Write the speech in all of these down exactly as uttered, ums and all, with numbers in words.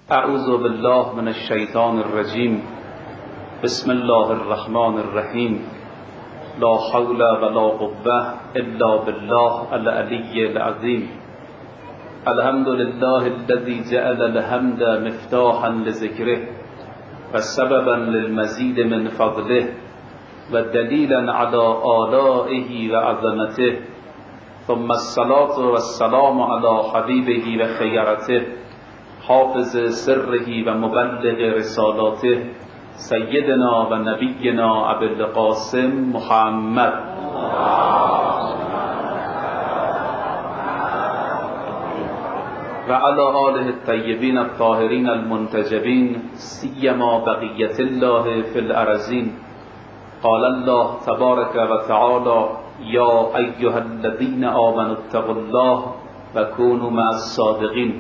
اعوذ بالله من الشیطان الرجیم. بسم الله الرحمن الرحیم. لا حول ولا قوة الا بالله العلی العظیم. الحمد لله الذي جعل الحمد مفتاحا لذكره وسببا للمزيد من فضله ودليلا على آلائه وعظمته، ثم الصلاة والسلام على حبيبه وخيرته حافظ سره ومبلغ رسالاته سيدنا ونبينا أبي القاسم محمد وعلى آله الطيبين الطاهرين المنتجبين سيما بقية الله في الأرضين. قال الله تبارك وتعالى: يا أيها الذين آمنوا اتقوا الله وكونوا مع الصادقين.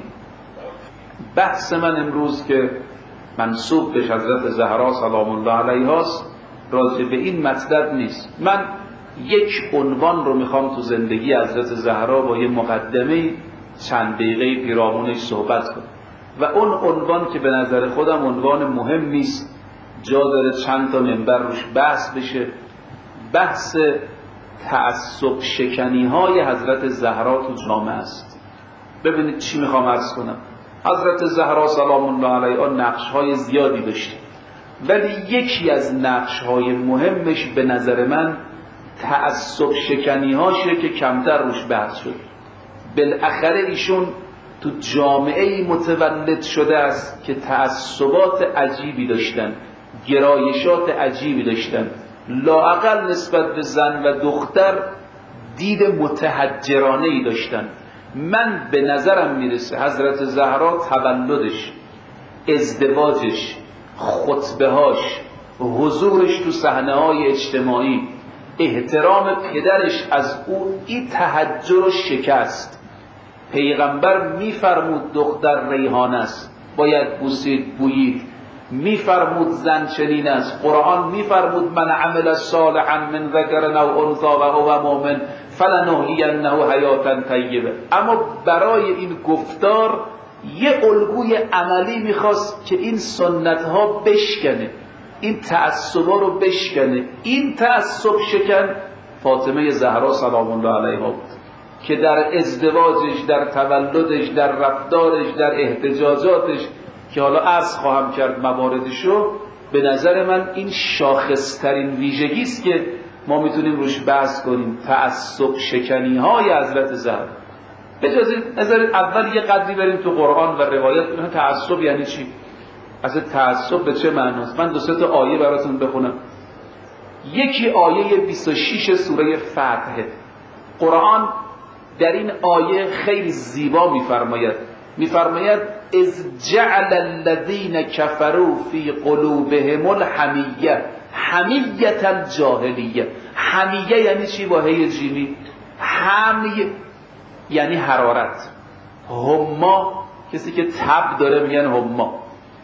بحث من امروز که منسوب به حضرت زهرا سلام الله علیها است راجع به این مطلب نیست. من یک عنوان رو میخوام تو زندگی حضرت زهرا با یه مقدمه چند دقیقه پیرامونش صحبت کنم و اون عنوان که به نظر خودم عنوان مهم نیست، جا داره چند تا منبر روش بحث بشه، بحث تعصب شکنی های حضرت زهرا تو جامعه است. ببینید چی میخوام عرض کنم. حضرت زهرا سلام الله علیها نقش های زیادی داشته، ولی یکی از نقش های مهمش به نظر من تعصب شکنی هاشه که کمتر روش بحث شد. بالاخره ایشون تو جامعه متولد شده است که تعصبات عجیبی داشتن، گرایشات عجیبی داشتن، لااقل نسبت به زن و دختر دید متحجرانه ای داشتن. من به نظرم میرسه حضرت زهرا تولدش، ازدواجش، خطبهاش، حضورش تو صحنه های اجتماعی، احترام پدرش از او این تحجر و شکست. پیغمبر میفرمود دختر ریحان است باید بوسید بویید، میفرمود زن چنین است. قرآن میفرمود من عمل صالحا من ذکر او انثی و هو مؤمن فلنحیینه حیاتا طیبه. اما برای این گفتار یه الگوی عملی میخواست که این سنت ها بشکنه، این تعصبا رو بشکنه. این تعصب شکن فاطمه زهرا سلام الله علیها بود که در ازدواجش، در تولدش، در رفتارش، در احتجاجاتش که حالا عرض خواهم کرد مواردشو، به نظر من این شاخصترین ویژگی است که ما میتونیم روش بحث کنیم. تعصب شکنی های حضرت زهرا. اجازه نذارید اول یه قدری بریم تو قرآن و روایت ببینیم تعصب یعنی چی، اصلا تعصب به چه معناست. من دو سه تا آیه براتون بخونم. یکی آیه بیست و شش سوره فتح. قرآن در این آیه خیلی زیبا میفرماید میفرماید اذ جعل الذین کفروا فی قلوبهم الحمیه حمیت الجاهلیه. حمیه یعنی چی؟ با هی جیمی. حمی یعنی حرارت. هما کسی که تب داره میگن هما.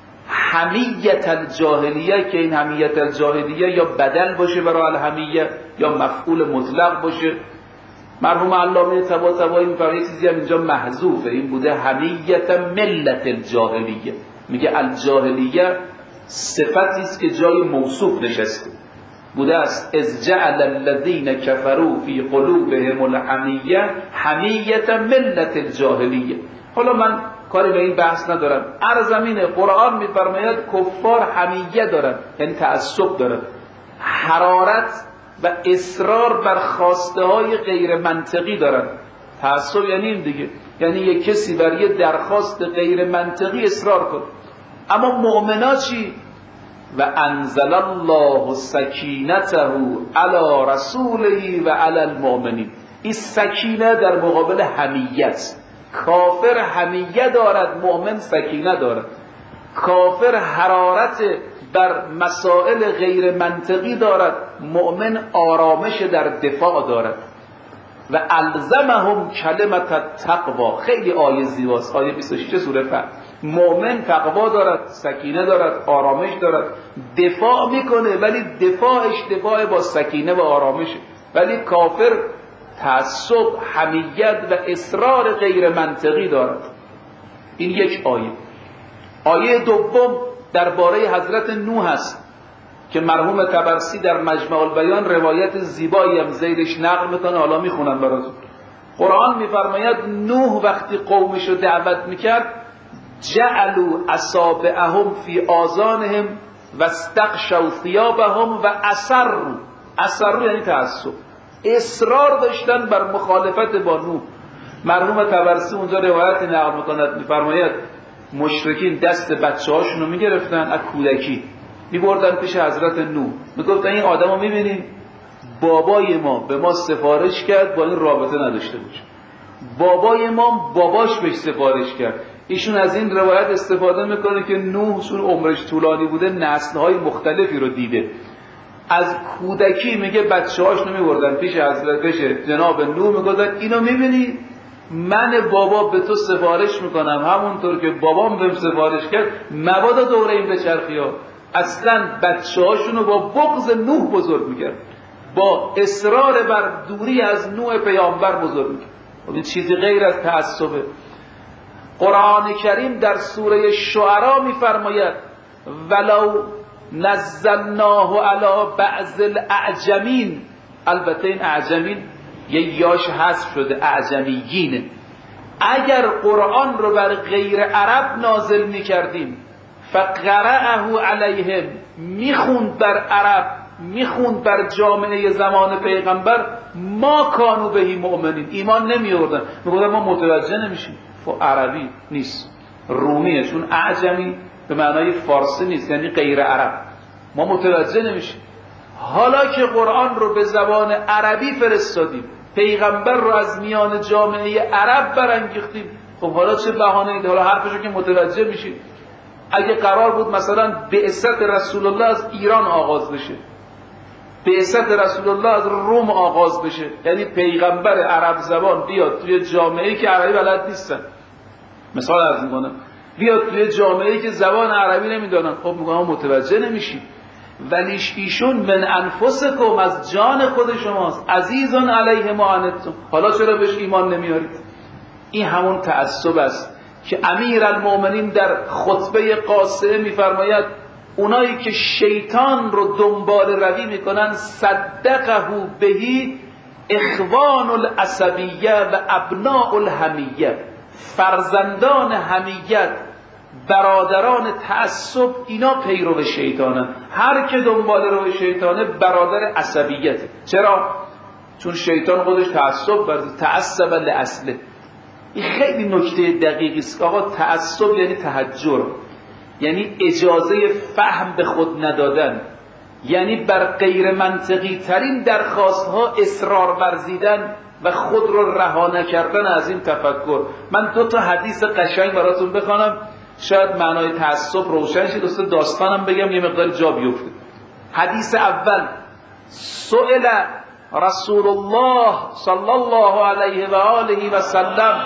حمیت الجاهلیه که این حمیت الجاهلیه یا بدل باشه برای الحمیه یا مفعول مطلق باشه. مرحوم علامه طباطبایی میفرماید یه چیزی هم اینجا محذوفه، این بوده حمیت ملت الجاهلیه. میگه الجاهلیه صفتی است که جای موصوف نشسته بوده است. اذ جعل الذین کفروا فی قلوبهم الحمیه حمیت ملت الجاهلیه. حالا من کاری به این بحث ندارم. ارزمین قرآن میفرماید کفار حمیه دارن، یعنی تعصب دارن، حرارت و اصرار بر خواسته های غیر منطقی دارن. تعصب یعنی این دیگه، یعنی یک کسی بر یه درخواست غیر منطقی اصرار کنه. اما مؤمنا چی؟ و انزل الله سکینته علی رسوله و علی المؤمنین. این سکینه در مقابل حمیت. کافر حمیه دارد، مؤمن سکینه دارد. کافر حرارت بر مسائل غیر منطقی دارد، مؤمن آرامش در دفاع دارد. و الزمهم کلمت التقوا. خیلی آیه زیباست، آیه بیست و شش سوره فتح. مؤمن تقوا دارد، سکینه دارد، آرامش دارد، دفاع میکنه، ولی دفاعش دفاع با سکینه و آرامشه. ولی کافر تعصب، حمیت و اصرار غیر منطقی دارد. این یک آیه. آیه دوم درباره حضرت نوح است که مرحوم طبرسی در مجمع البیان روایت زیبایی هم زیرش نقل میکنه، حالا میخونم براتون. قرآن میفرماید نوح وقتی قومش رو دعوت میکرد جعلوا اصابعهم فی آذانهم و استغشوا ثیابهم و اصروا. اصروا یعنی تعصب، اصرار داشتن بر مخالفت با نوح. مرحوم طبرسی اونجا روایت نقل میکند، میفرماید مشرکین دست بچه هاشون رو میگرفتن از کودکی میبردن پیش حضرت نوح، میگفتن این آدم رو میبینیم بابای ما به ما سفارش کرد با این رابطه نداشته باشه، بابای ما باباش بهش سفارش کرد. ایشون از این روایت استفاده میکنه که نوح چون عمرش طولانی بوده نسل‌های مختلفی رو دیده. از کودکی میگه بچه‌هاش رو میبردن پیش حضرت پیش جناب نوح، میگفتن اینو میبینی من بابا به تو سفارش میکنم همونطور که بابام بهم سفارش کرد، مبادا دوره این بچرخی ها. اصلا بچه هاشونو با بغض نوح بزرگ میکرد، با اصرار بر دوری از نوح پیامبر بزرگ میکرد. این چیزی غیر از تعصبه. قرآن کریم در سوره شعراء میفرماید ولو نزلناه علی بعض الاعجمین. البته این اعجمین یه یاش حذف شده، اعجمیینه. اگر قرآن رو بر غیر عرب نازل میکردیم فقرأه علیهم، میخوند بر عرب، میخوند بر جامعه زمان پیغمبر، ما کانوا بهی مؤمنین، ایمان نمی آوردن. میگفتن ما متوجه نمیشیم. عربی نیست، رومیه، چون اعجمی به معنای فارسی نیست، یعنی غیر عرب، ما متوجه نمیشیم. حالا که قرآن رو به زبان عربی فرستادیم، پیغمبر رو از میان جامعه عرب برانگیختیم، خب حالا چه بهانه‌ای؟ حالا حرفشو که متوجه میشید. اگه قرار بود مثلا بعثت رسول الله از ایران آغاز بشه، بعثت رسول الله از روم آغاز بشه، یعنی پیغمبر عرب زبان بیاد توی جامعه‌ای که عربی بلد نیستن، مثال عرض میکنم، بیاد توی جامعه‌ای که زبان عربی نمیدونن، خب میگم متوجه نمیشید. ولی ایشون من انفسکم، از جان خود شماست، عزیزون علیه ما عنتم، حالا چرا بهش ایمان نمیارید؟ این همون تعصب است که امیرالمومنین در خطبه قاصعه میفرماید اونایی که شیطان رو دنبال روی میکنن صدقه بهی اخوان العصبیه و ابناء الحمیه، فرزندان حمیت، برادران تعصب، اینا پیرو شیطانن. هر که دنبال رو شیطانه برادر عصبیته. چرا؟ چون شیطان خودش تعصب ورزید، تعصب لاصله. این خیلی نکته دقیقی است. آقا تعصب یعنی تحجر، یعنی اجازه فهم به خود ندادن، یعنی بر غیر منطقی ترین درخواست ها اصرار ورزیدن و خود رو رها نکردن از این تفکر. من دو تا حدیث قشنگ براتون بخوانم، شاید معنای تعصب روشن شه. دوست داستانم بگم یه مقدار جا بیفته. حدیث اول، سئل رسول الله صلی الله علیه و آله و سلم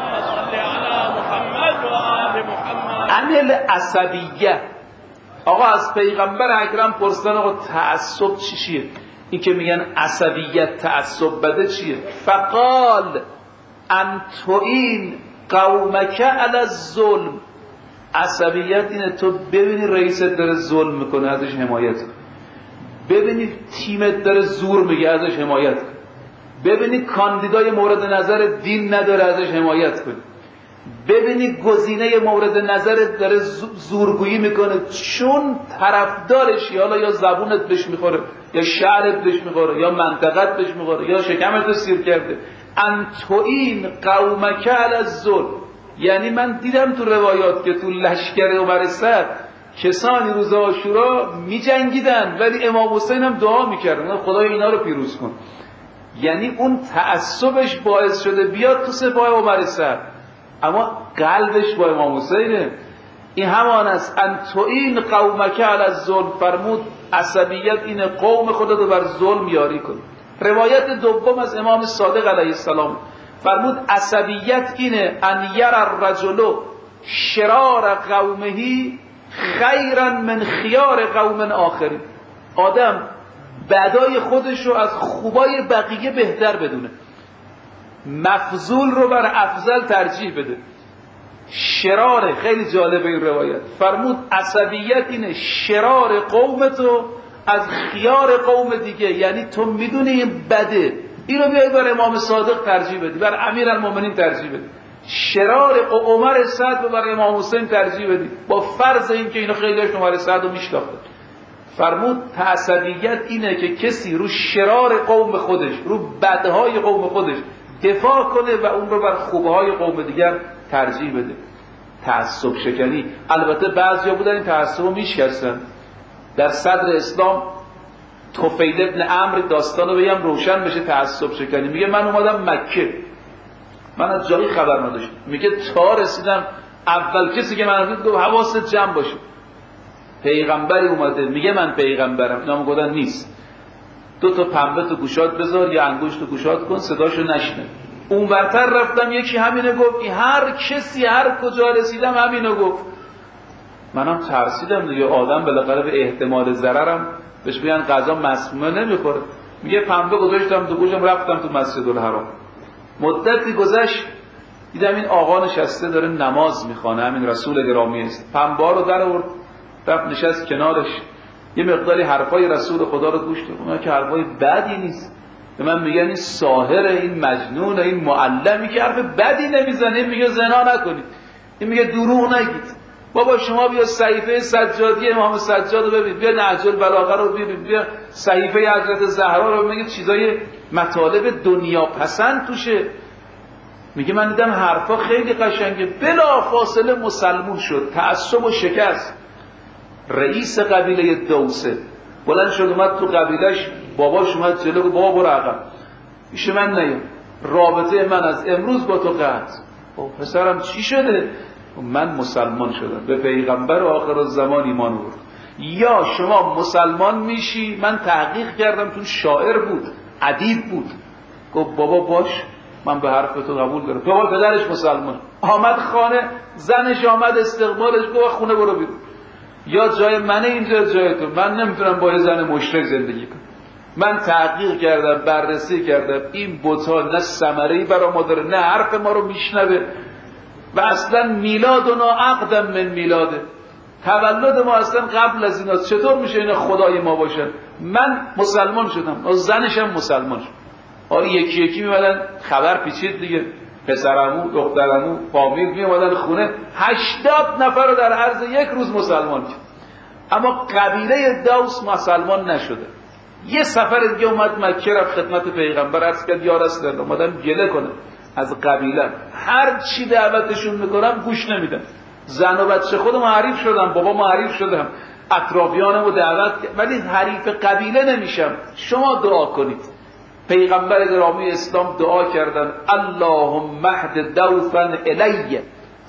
عن العصبیه. آقا از پیغمبر اکرم پرسیدن آقا تعصب چی چیه؟ این که میگن عصبیت تعصب بده چیه؟ فقال ان تعین قومک علی الظلم. عصبیت اینه تو ببینی رئیست داره ظلم میکنه ازش حمایت کن، ببینی تیمت داره زور میگه ازش حمایت کن، ببینی کاندیدای مورد نظر دین نداره ازش حمایت کن، ببینی گزینه مورد نظرت داره زورگویی میکنه چون طرفدارشی، حالا یا زبونت بهش میخوره یا شعرت بهش میخوره یا منطقت بهش میخوره یا شکمت رو سیر کرده. ان تعین قومک علی الظلم، یعنی من دیدم تو روایات که تو لشکر عمر سعد کسانی روز عاشورا می جنگیدن ولی امام حسین هم دعا میکردن خدای اینا رو پیروز کن. یعنی اون تعصبش باعث شده بیاد تو سپاه عمر سعد، اما قلبش با امام حسینه. این همان است ان تعین قومک علی الظلم. فرمود عصبیت اینه قوم خودت رو بر ظلم یاری کن. روایت دوم از امام صادق علیه السلام فرمود عصبیت اینه ان یر الرجل شرار قومه خیرا من خیار قوم آخرین. آدم بدای خودش رو از خوبای بقیه بهتر بدونه، مفضول رو بر افضل ترجیح بده. شرار، خیلی جالبه این روایت، فرمود عصبیت اینه شرار قوم تو از خیار قوم دیگه، یعنی تو میدونی این بده، اینو بیایی بر امام صادق ترجیح بدی، بر امیرالمومنین ترجیح بدی، شرار عمر سعد رو بر امام حسین ترجیح بدی، با فرض این که اینو خیلی هاشون عمر سعد رو میشناختن. فرمود تعصبیت اینه که کسی رو شرار قوم خودش، رو بدهای قوم خودش دفاع کنه و اون رو بر خوبهای قوم دیگر ترجیح بده. تعصب شکنی، البته بعضیا بودن این تعصب رو میشکستن. در صدر اسلام طفیل ابن عمرو داستان رو بگم روشن بشه تعصب شکنی. میگه من اومدم مکه، من از جایی خبر نداشتم، میگه تا رسیدم اول کسی که من دید گفت حواست جمع باشه، پیغمبری اومده، میگه من پیغمبرم، اینا میگفتن نیست، دو تا پنبه تو گوشات بذار یا انگشت تو گوشات کن صداشو نشنه. اون برتر رفتم یکی همینو گفت، هر کسی هر کجا رسیدم همینو گفت. منم ترسیدم دیگه، آدم بالاخره به احتمال ضررم بهش بگن غذا مسمومه نمیخوره. میگه پنبه گذاشتم تو گوشم رفتم تو مسجد الحرام. مدتی گذشت دیدم این آقا نشسته داره نماز میخوانه، همین رسول گرامی است. پنبه رو در آورد رفت نشست کنارش، یه مقداری حرفای رسول خدا رو گوش داد. اون که حرفای بدی نیست، به من میگن این ساحر، این مجنون، این معلمی که حرف بدی نمیزنه، میگه زنا نکنید، این میگه دروغ نگید. بابا شما بیا صحیفه سجادی امام سجاد رو ببین، بیا نهج البلاغه رو ببین، بیا صحیفه حضرت زهرا رو، میگه چیزای مطالب دنیا پسند توشه. میگه من دیدم حرفا خیلی قشنگه. بلا فاصله مسلمون شد، تعصب و شکست. رئیس قبیله دوسه بلند شد اومد تو قبیلش، باباش اومد جلو گفت بابا برو عقب، پیش من نیا، رابطه من از امروز با تو قطع. خب پسرم چی شده؟ من مسلمان شدم، به پیغمبر آخر الزمان ایمان آوردم. یا شما مسلمان میشی، من تحقیق کردم تو شاعر بود، ادیب بود. گفت بابا باش، من به حرف تو قبول دارم. بابا پدرش مسلمان آمد خانه، زنش آمد استقبالش، گفت خونه برو بیرون، یا جای منه اینجا جای تو، من نمیتونم با یه زن مشرک زندگی کنم. من تحقیق کردم، بررسی کردم، این بت‌ها نه ثمره‌ای برای ما داره، نه حرف ما رو میشنوه، و اصلا میلادنا عقدم من میلاده، تولد ما اصلا قبل از اینا، چطور میشه اینا خدای ما باشن؟ من مسلمان شدم، و زنشم مسلمان شد. آره یکی یکی میمدن، خبر پیچید دیگه، پسرمو، دخترمو، فامیل میومدن خونه، هشتاد نفر رو در عرض یک روز مسلمان کرد. اما قبیله دوس مسلمان نشده. یه سفر دیگه اومد مکه، رفت خدمت پیغمبر عرض کرد یا رسول الله، اومدن گله کنه از قبیله، هر چی دعوتشون میکنم گوش نمیدن. زن و بچه خودم حریف شدم، بابا ما حریف شدم، اطرافیانمو دعوت کرد، ولی حریف قبیله نمیشم. شما دعا کنید. پیغمبر گرامی اسلام دعا کردن اللهم اهد دوسا الی،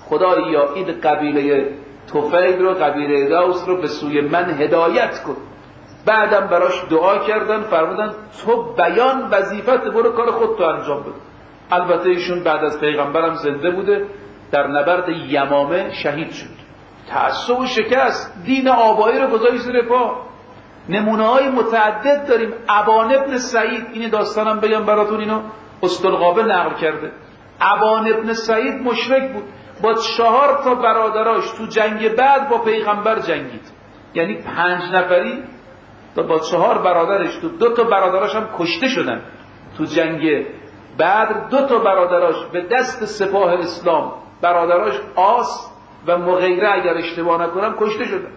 خدایا این قبیله طفیل رو، قبیله دوس رو به سوی من هدایت کن. بعدم براش دعا کردن، فرمودن تو بیان وظیفت، برو کار خودتو انجام بده. البته ایشون بعد از پیغمبرم زنده بوده، در نبرد یمامه شهید شد. تعصب و شکست، دین آبایی رو گذاشت زیر پا. نمونه های متعدد داریم. ابان ابن سعید، این داستانم بگم براتون، اینو استلقابه نقل کرده. ابان ابن سعید مشرک بود، با چهار تا برادراش تو جنگ بعد با پیغمبر جنگید، یعنی پنج نفری با چهار برادرش، تو دو تا برادراش هم کشته شدن تو جنگ بعد. دو تا برادراش به دست سپاه اسلام، برادراش آس و مغیره اگر اشتباه نکنم، کشته شدن.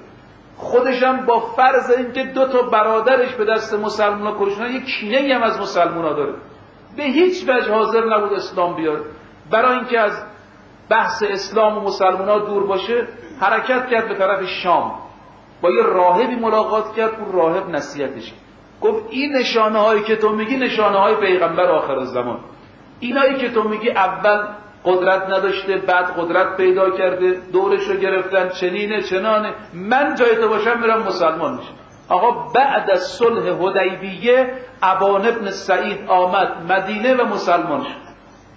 خودشم با فرض اینکه دو تا برادرش به دست مسلمان‌ها کشتن، یک کینه‌ای هم از مسلمان‌ها داره، به هیچ وجه حاضر نبود اسلام بیاره. برای اینکه از بحث اسلام و مسلمان‌ها دور باشه، حرکت کرد به طرف شام، با یه راهبی ملاقات کرد. اون راهب نصیحتش گفت این نشانه هایی که تو میگی نشانه های پیغمبر آخر الزمان، اینایی که تو میگی اول قدرت نداشته، بعد قدرت پیدا کرده، دورش رو گرفتن، چنینه چنانه، من جای تو باشم میرم مسلمان میشم. آقا بعد از صلح حدیبیه ابان ابن سعید آمد مدینه و مسلمان شد.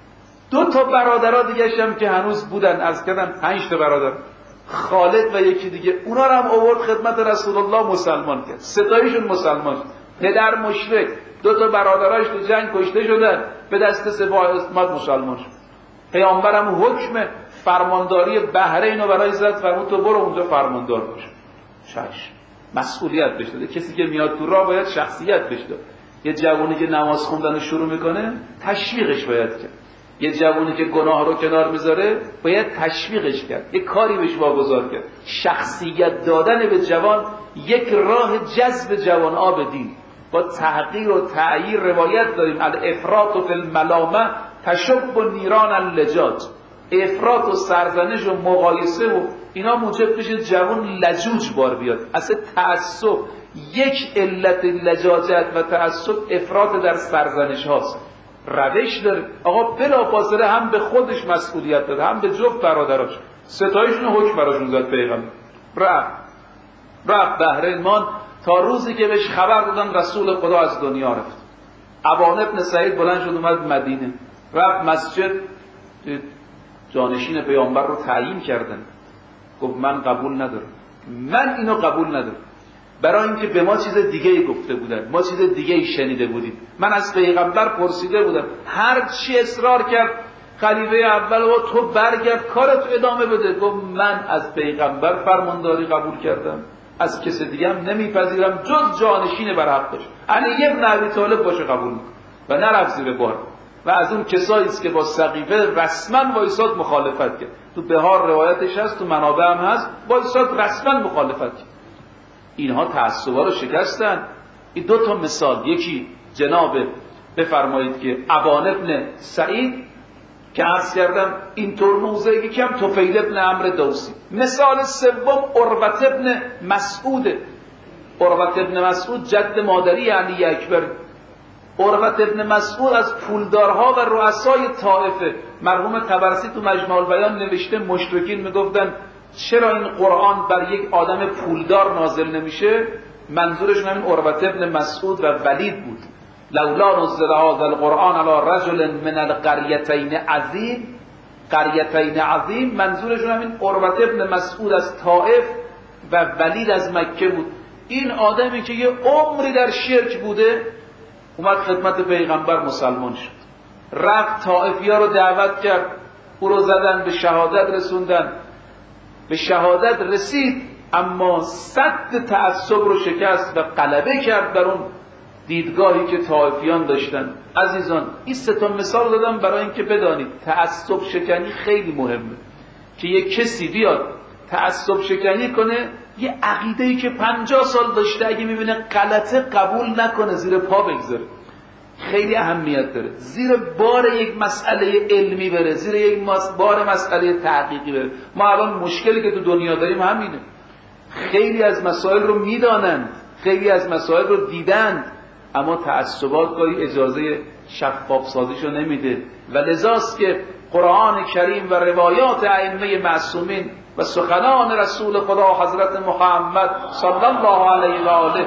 دو تا برادرها دیگه هم که هنوز بودن، از کردن پنج تا برادر، خالد و یکی دیگه، اونا رو هم آورد خدمت رسول الله، مسلمان کرد. ستایشون مسلمان شد. پدر مشرک، دو تا برادراش تو جنگ کشته شدن، به دست سپاه اسلام مسلمان شد. پیامبرم حکم فرمانداری بحرین رو برای زد فرمود تو برو اونجا فرماندار باش. چش مسئولیت بهش داده. کسی که میاد تو راه باید شخصیت بهش داد. یه جوانی که نماز خوندن رو شروع میکنه تشویقش باید کرد. یه جوانی که گناه رو کنار میذاره باید تشویقش کرد، یه کاری بهش واگذار کرد. شخصیت دادن به جوان یک راه جذب جوان آب دین. با تحقیر و تعییر روایت داریم الافراط فی الملامه تشب و نیران اللجاج. افراط و سرزنش و مقایسه و اینا موجب بشه جوان لجوج بار بیاد. اصلا تعصب یک علت لجاجت و تعصب افراط در سرزنش هاست. روش داره آقا بلافاصله هم به خودش مسئولیت داد هم به جفت برادراش. ستایشون حکم براشون زد پیغمبر. رفت رفت بحرین مان تا روزی که بهش خبر دادن رسول خدا از دنیا رفت. ابان ابن سعید بلند شد اومد مدینه، رفت مسجد، جانشین پیامبر رو تعیین کردن. گفت من قبول ندارم، من اینو قبول ندارم. برای اینکه به ما چیز دیگه ای گفته بودن، ما چیز دیگه ای شنیده بودیم. من از پیغمبر پرسیده بودم، هر چی اصرار کرد خلیفه اول و تو برگرد کارت ادامه بده. گفت من از پیغمبر فرمانداری قبول کردم، از کسی دیگه هم نمیپذیرم جز جانشین بر حق باشه. علی ابن ابی طالب باشه قبول میکنم. و نرفت زیر بار. و از اون کسایی است که با سقیفه رسما وایساد مخالفت کرد. تو بهار روایتش هست، تو منابع هم هست، وایساد رسما مخالفت کرد. اینها تعصبا رو شکستن. این دو تا مثال، یکی جناب بفرمایید که ابان ابن سعید که عرض کردم اینطور موضع، یکی هم طفیل ابن عمرو دوسی. مثال سوم عروة ابن مسعود. عروة ابن مسعود جد مادری علی اکبر. عروة ابن مسعود از پولدارها و رؤسای طائفه. مرحوم طبرسی تو مجمع البیان نوشته مشرکین میگفتن چرا این قرآن بر یک آدم پولدار نازل نمیشه؟ منظورشون همین عروة ابن مسعود و ولید بود. لولا نزل هذا القرآن على رجل من القريتين عظیم، قریتین عظیم، منظورشون همین عروة ابن مسعود از طائف و ولید از مکه بود. این آدمی که یه عمری در شرک بوده اومد خدمت پیغمبر مسلمان شد، رفت طائفی‌ها رو دعوت کرد، او رو زدن به شهادت رسوندن، به شهادت رسید، اما صد تعصب رو شکست و غلبه کرد بر اون دیدگاهی که طائفیان داشتن. عزیزان این سه تا مثال دادم برای اینکه بدانید تعصب شکنی خیلی مهمه. که یک کسی بیاد تعصب شکنی کنه، یه عقیده‌ای که پنجاه سال داشته اگه میبینه غلطه قبول نکنه، زیر پا بگذاره. خیلی اهمیت داره زیر بار یک مسئله علمی بره، زیر یک بار مسئله تحقیقی بره. ما الان مشکلی که تو دنیا داریم همینه. خیلی از مسائل رو میدانند، خیلی از مسائل رو دیدند، اما تعصبات گاهی اجازه شفاف سازیشو نمیده. و لذاست که قرآن کریم و روایات ائمه معصومین و سخنان رسول خدا حضرت محمد صلی الله علیه و آله،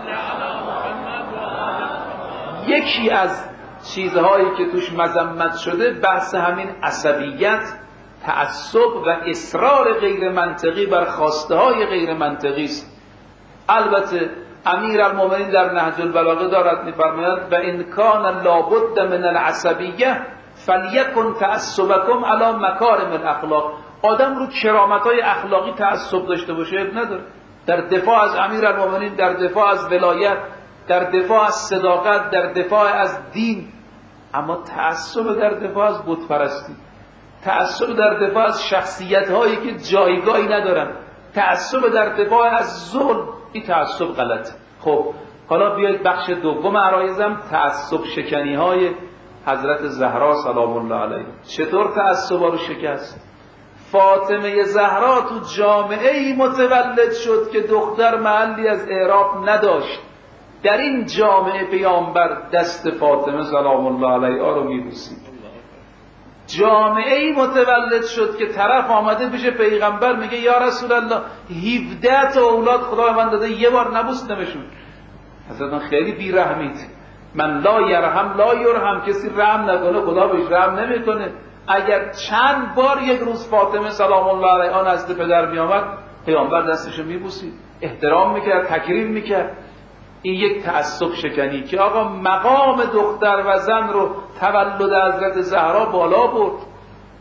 یکی از چیزهایی که توش مذمت شده بحث همین عصبیت، تعصب و اصرار غیر منطقی بر خواسته های غیر منطقی است. البته امیر المومنین در نهج البلاغه دارد می‌فرماید و ان کان لابد من العصبیه فلیکن تعصبکم علی مکارم الاخلاق. آدم رو کرامت‌های اخلاقی تعصب داشته باشه نداره. در دفاع از امیر المومنین، در دفاع از ولایت، در دفاع از صداقت، در دفاع از دین. اما تعصب در دفاع از بت پرستی، تعصب در دفاع از شخصیت هایی که جایگاهی ندارن، تعصب در دفاع از ظلم، این تعصب غلطه. خب حالا بیایید بخش دوم عرایزم، تعصب شکنی های حضرت زهرا سلام الله علیها. چطور تعصبا رو شکست؟ فاطمه زهرا تو جامعه ای متولد شد که دختر محلی از اعراب نداشت. در این جامعه پیامبر دست فاطمه سلام الله علیها رو میبوسید. جامعه ای متولد شد که طرف آمده پیش پیغمبر میگه یا رسول الله هفده تا اولاد خدا من داده، یه بار نبوسیدمشون. حضرت خیلی بیرحمید. من لا یرحم لا یرحم، کسی رحم نکنه خدا بهش رحم نمیکنه. اگر چند بار یک روز فاطمه سلام الله علیها نزد پدر میآمد، پیامبر دستشو میبوسید، احترام میکرد، تکریم میکرد. این یک تعصب شکنی که آقا مقام دختر و زن رو تولد حضرت زهرا بالا برد.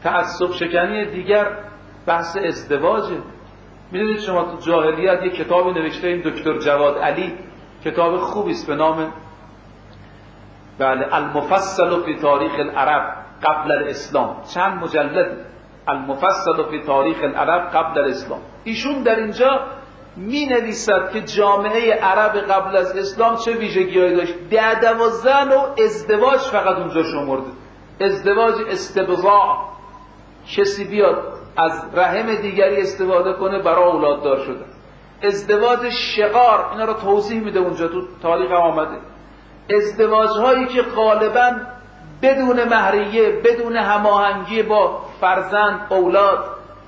تعصب شکنی دیگر بحث ازدواجه. میدونید شما تو جاهلیت یک کتابی نوشته این دکتر جواد علی، کتاب خوبی است به نام بله المفصل فی تاریخ العرب قبل الاسلام، چند مجلد، المفصل فی تاریخ العرب قبل الاسلام. ایشون در اینجا می نویسد که جامعه عرب قبل از اسلام چه ویژگی‌هایی داشت. ده دوازده نوع ازدواج فقط اونجا شمرده. ازدواج استبضاع، کسی بیاد از رحم دیگری استفاده کنه برای اولاد دار شدن. ازدواج شغار، اینا رو توضیح میده اونجا تو تاریخ آمده. ازدواج هایی که غالباً بدون مهریه، بدون هماهنگی با فرزند، اولاد،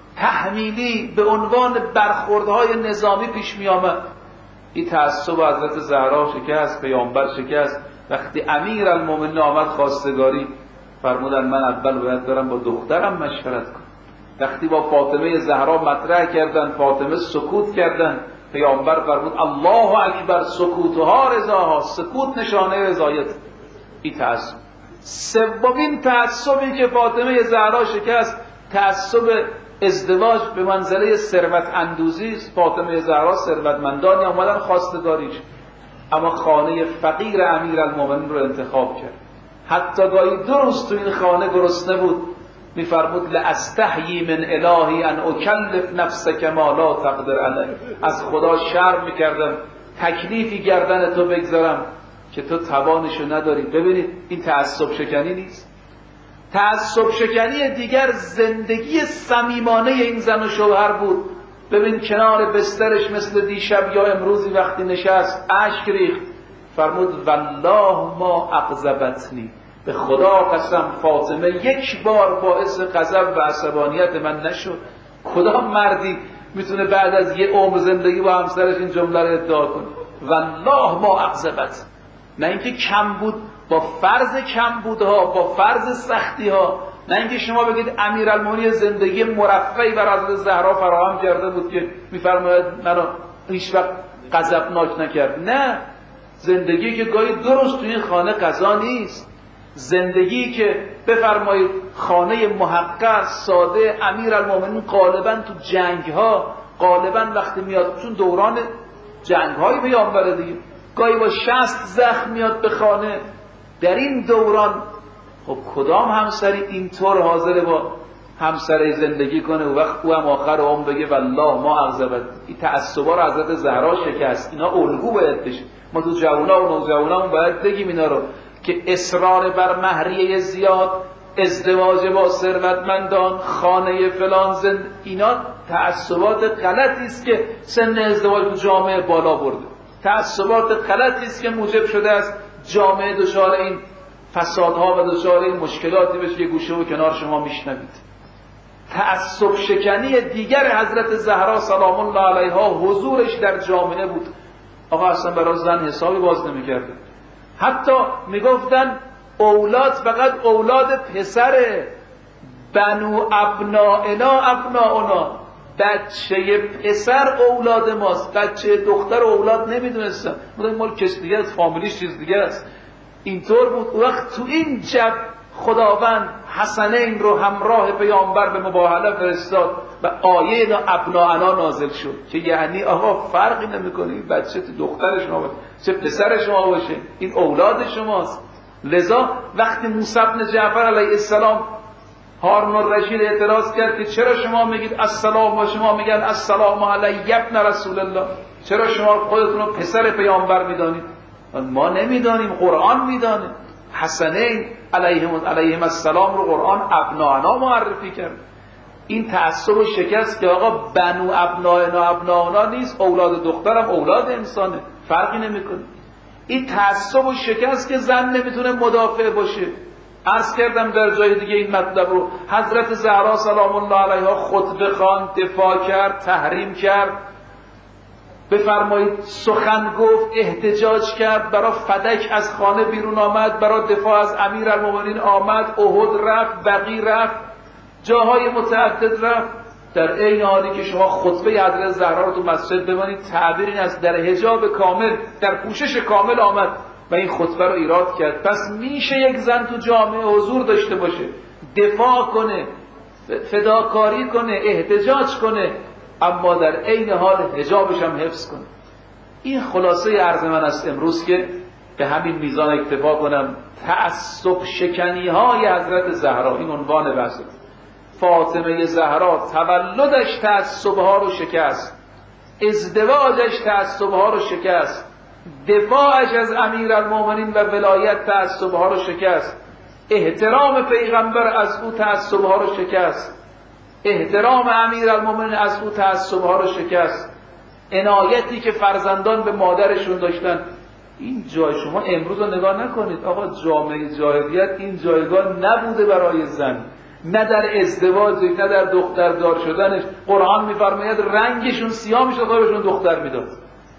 تحمیلی به عنوان برخوردهای نظامی پیش می آمد. این تعصب حضرت زهرا شکست، پیامبر شکست. وقتی امیر المومنین آمد خواستگاری، فرمودن من اول باید برم با دخترم مشورت کنم. وقتی با فاطمه زهرا مطرح کردن، فاطمه سکوت کردن، پیامبر فرمود الله اکبر، سکوتها رضاها، سکوت نشانه رضایت. این تعصب. سومین تعصبی که فاطمه زهرا شکست، تعصب ازدواج به منزله ثروت اندوزی است. فاطمه زهرا ثروتمندانی اومدن خواستگاریش، اما خانه فقیر امیرالمومنین رو انتخاب کرد. حتی گاهی دو روز تو این خانه گرسنه بود، میفرمود لاستحیی من الهی ان اکلف نفسک ما لا تقدر علیه، از خدا شرم میکردم تکلیفی گردن تو بگذارم که تو توانشو نداری. ببینید این تعصب شکنی نیست. تعصب شکنی دیگر زندگی صمیمانه این زن و شوهر بود. ببین کنار بسترش مثل دیشب یا امروزی وقتی نشست اشک ریخت، فرمود والله ما اغضبتنی، به خدا قسم فاطمه یک بار باعث غضب و عصبانیت من نشد. کدام مردی میتونه بعد از یه عمر زندگی با همسرش این جمله رو ادعا کنه؟ والله ما اغضبت. نه اینکه کم بود با فرض کم بودها، با فرض سختی ها، نه اینکه شما بگید امیرالمومنین زندگی مرفعی بر حضرت زهرا فراهم کرده بود که میفرماید منو هیچ وقت غضبناک نکرد. نه، زندگی که گاهی دو روز توی این خانه قضا نیست. زندگی که بفرمایید خانه محقق ساده امیرالمومنین غالبا تو جنگ ها، غالبا وقتی میاد چون دوران جنگ های پیامبر دیگه، گاهی با شست زخم میاد به خانه. در این دوران خب کدام همسری اینطور حاضره با همسری زندگی کنه و وقت او هم آخر عمر بگه والله ما اغضبت. این تعصبا رو حضرت زهرا شکست. اینا الگو باید بشه. ما تو جوونا و نوجوانامون باید بگیم اینا رو که اصرار بر مهریه زیاد، ازدواج با ثروتمندان، خانه فلان زند، اینا تعصبات غلطی است که سن ازدواج تو جامعه بالا برده. تعصبات غلطی است که موجب شده است جامعه دچار این فسادها و دچار این مشکلاتی بشه. یه گوشه و کنار شما میشنوید. تعصب شکنی دیگر حضرت زهرا سلام الله علیها حضورش در جامعه بود. آقا اصلا برای زن حسابی باز نمی‌کرده. حتی میگفتن اولاد فقط اولاد پسره، بنو ابنائنا ابنائنا، بچه پسر اولاد ماست، بچه دختر اولاد نمیدونستن. بودن مال کس دیگه است، فامیلیش چیز دیگه است. اینطور بود. وقت تو این جب خداوند حسنین رو همراه پیامبر به مباهله فرستاد و آیه ابنائنا نازل شد که یعنی آقا فرقی نمیکنه این بچه دختر شما باشه چه پسر شما باشه، این اولاد شماست. لذا وقتی موسی بن جعفر علیه السلام هارون الرشید اعتراض کرد که چرا شما میگید السلام و شما میگن السلام علی ابن رسول الله، چرا شما خودتون رو پسر پیامبر میدانید؟ ما نمیدانیم، قرآن میدانه. حسنین علیهم علیهم السلام رو قرآن ابنائنا معرفی کرد. این تعصب و شکست که آقا بنو ابنائنا ابنائنا نیست، اولاد دخترم اولاد انسانه، فرقی نمیکنه. این تعصب و شکست که زن نمیتونه مدافع باشه. عرض کردم در جای دیگه این مطلب رو، حضرت زهرا سلام الله علیها خطبه خواند، دفاع کرد، تحریم کرد، بفرمایید سخن گفت، احتجاج کرد، برای فدک از خانه بیرون آمد، برای دفاع از امیرالمومنین آمد، احد رفت، بقیع رفت، جاهای متعدد رفت. در این حالی که شما خطبه حضرت زهرا رو تو مسجد ببینید، تعبیر این است در حجاب کامل، در پوشش کامل آمد و این خطبه رو ایراد کرد. پس میشه یک زن تو جامعه حضور داشته باشه، دفاع کنه، فداکاری کنه، احتجاج کنه، اما در عین حال حجابش هم حفظ کنه. این خلاصه عرض من است امروز که به همین میزان اکتفا کنم. تعصب شکنی های حضرت زهرا، این عنوان بحث. فاطمه زهرا تولدش تعصب ها رو شکست، ازدواجش تعصب ها رو شکست، دفاعش از امیرالمومنین و ولایت تعصب ها رو شکست، احترام پیغمبر از او تعصب ها رو شکست، احترام امیرالمومنین از او تعصب ها رو شکست، عنایتی که فرزندان به مادرشون داشتن. این جای شما امروز رو نگاه نکنید، آقا جامعه جاهلیت این جایگاه نبوده برای زن، نه در ازدواج نه در دختردار شدنش. قرآن میفرماید رنگشون سیاه میشد تا بهشون دختر میداد،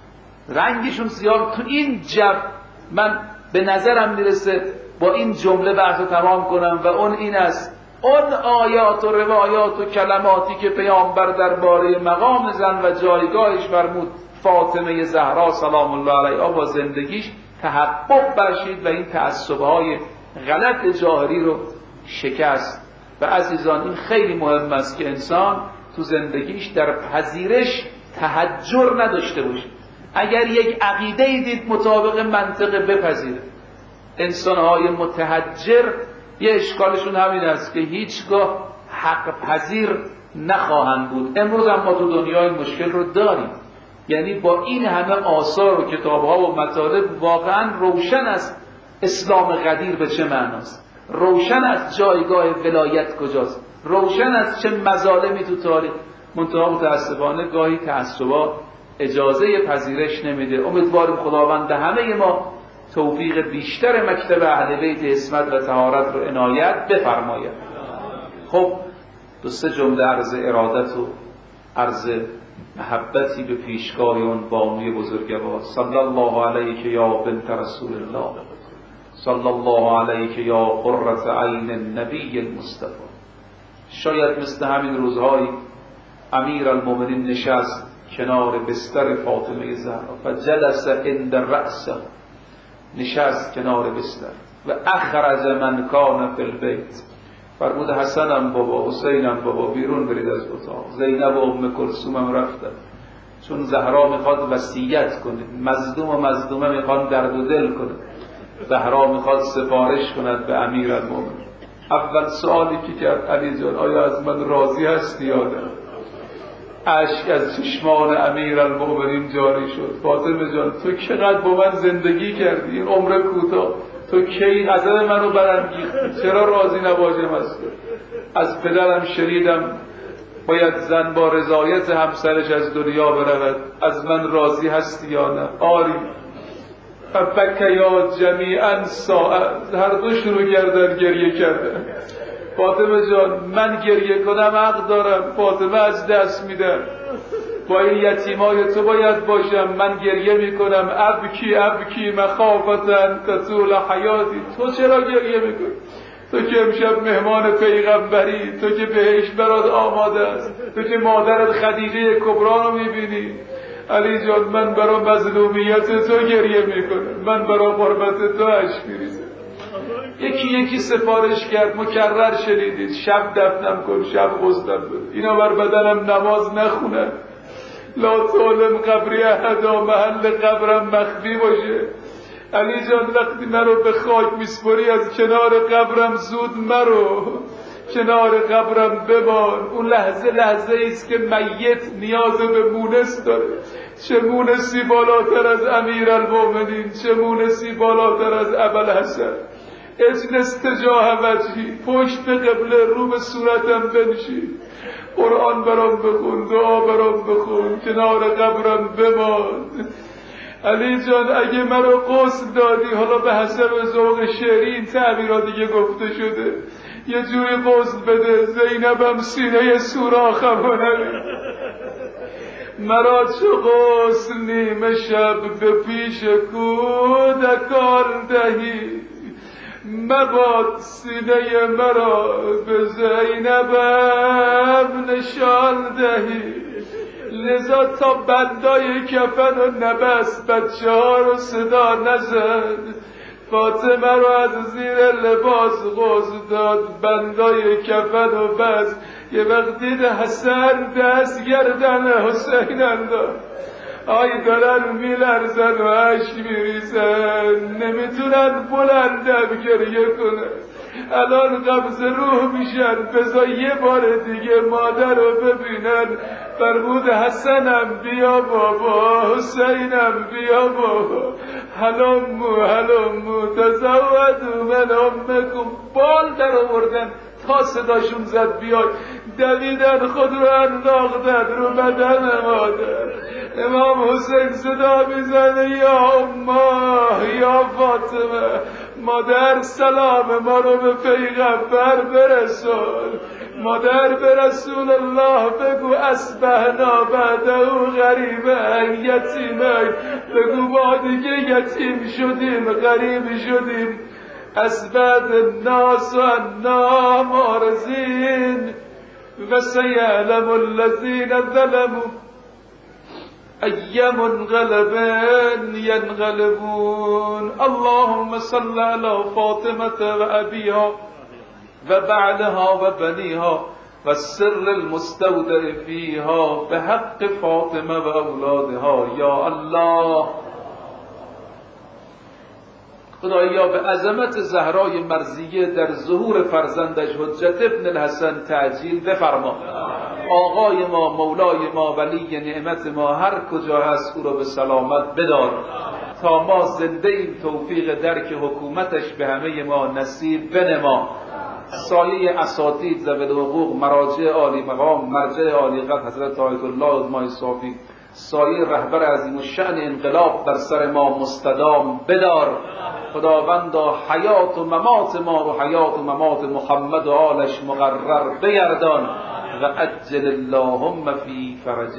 رنگشون سیاه. تو این جو من به نظرم میرسه با این جمله بحث رو تمام کنم و اون این است: اون آیات و روایات و کلماتی که پیامبر درباره مقام زن و جایگاهش فرمود، فاطمه زهرا سلام الله علیها با زندگیش تحقق بخشید و این تعصب‌های غلط جاهلی رو شکست. و عزیزان این خیلی مهم است که انسان تو زندگیش در پذیرش تحجر نداشته باشه. اگر یک عقیده دید مطابق منطق بپذیره. انسان‌های متحجر یه اشکالشون همین است که هیچگاه حق پذیر نخواهند بود. امروز هم ما تو دنیای مشکل رو داریم، یعنی با این همه آثار و کتاب‌ها و مطالب واقعا روشن است اسلام قدیر به چه معناست، روشن است جایگاه ولایت کجاست، روشن است چه مظالمی تو تاریخ. منتها متاسفانه گاهی تعصبات اجازه پذیرش نمیده. امیدواریم خداوند همه ما توفیق بیشتر مکتب اهل بیت عصمت و طهارت رو عنایت بفرماید. خب دو سه جمله عرض ارادت و عرض محبتی به پیشگاه اون بانوی بزرگوار. صلی الله علیک یا بنت رسول الله، صلی الله علیک یا قرة عین النبی المصطفى. شاید مثل همین روزهایی امیرالمومنین نشست کنار بستر فاطمه زهرا فجلس عند رأسه، نشست کنار بستر و اخرج من کان فی البیت، فرمود حسنم بابا، حسینم بابا بیرون برید از اتاق، زینب و ام کلثوم هم رفتن، چون زهرا میخواد وصیت کنه، مظلوم و مظلومه میخواد درد و دل کنه، زهرا میخواد سفارش کند به امیرالمومنین. اول سوالی که کرد: علی جان آیا از من راضی هستی یا نه؟ اشک از چشمان امیرالمومنین جاری شد. فاطمه جان تو چقدر با من زندگی کردی این عمر کوتاه، تو کی غضب منو برانگیختی، چرا راضی نباشم از تو؟ از پدرم شنیدم باید زن با رضایت همسرش از دنیا برود، از من راضی هستی یا نه؟ آری. فبکیا جمیعا ساعت، هر دو شروع کردن گریه کردن. فاطمه جان من گریه کنم حق دارم، فاطمه از دست میدم، با این یتیمای تو باید باشم، من گریه میکنم. ابکی ابکی مخافتن تطول حیاتی، تو چرا گریه میکنی؟ تو که امشب مهمان پیغمبری، تو که بهشت برات آماده است، تو که مادرت خدیجه کبرا رو میبینی. علی جان من برای مظلومیت تو گریه میکنم، من برای قربت تو اشک میریزم. یکی یکی سفارش کرد، مکرر شنیدید شب دفنم کن، شب غسلم کن، اینا بر بدنم نماز نخونن، لا تعلم قبری احدا، محل قبرم مخفی باشه. علی جان وقتی مرو به خاک میسپری از کنار قبرم زود مرو، کنار قبرم بمان. اون لحظه لحظه ایست که میت نیاز به مونس داره. چه مونسی بالاتر از امیرالمومنین، چه مونسی بالاتر از ابوالحسن. اجلس تجاه وجهی، پشت به قبله، رو به صورتم بنشین، قرآن برام بخون، دعا برام بخون، کنار قبرم بمان. علی جان اگه مرا غسل دادی، حالا به حسب ذوق شعری این تعبیرات دیگه گفته شده، یه جوری غسل بده زینبم سینه سوراخم نبید. مرا چه غسل نیمه شب به پیش کودکان دهی، مباد سینه مرا به زینبم نشان دهی. لذا تا بندای کفن و نبست، بچه ها رو صدا نزد، فاطمه رو از زیر لباس غسل داد، بندای کفن و بست. یه وقت دید حسن دست گردن حسین انداخت، آی دارن میلرزن و اشک میریزن، نمیتونن بلندم گریه کنن، الان قبض روح میشن، بذار یه بار دیگه مادر رو ببینن. فرمود حسنم بیا بابا، حسینم بیا بابا، هلمو هلمو تزودو من امکم. بال در آوردن تا صداشون زد بیاد، دویدن خود رو انداختن رو بدن مادر. امام حسین صدا میزنه یا امه یا فاطمه، مادر سلام ما رو به پیغمبر برسون، مادر به رسول الله بگو اصبحنا بعده غریبه یتیمه، بگو با دیگه یتیم شدیم غریب شدیم، اصبحت الناس و انا مارزین و سیعلم الذین ظلموا ای منقلب ینقلبون. اللهم صل علی فاطمة و ابیها و بعلها و بنیها و سر المستودع فیها به حق فاطمه و اولادها یا الله. خدایا به عظمت زهرای مرضیه در ظهور فرزندش حجت ابن الحسن تعجیل بفرما. آقای ما، مولای ما، ولی نعمت ما هر کجا هست او را به سلامت بدار، تا ما زنده ایم توفیق درک حکومتش به همه ما نصیب بنما. سایه اساتید ذوی الحقوق، مراجع عالی مقام، مرجع عالی قدر حضرت آیت الله عظمای صافی، سایه رهبر عظیم الشأن انقلاب در سر ما مستدام بدار. خداوندا حیات و ممات ما رو حیات و ممات محمد و آلش مقرر بگردان و عجل اللهم فی فرج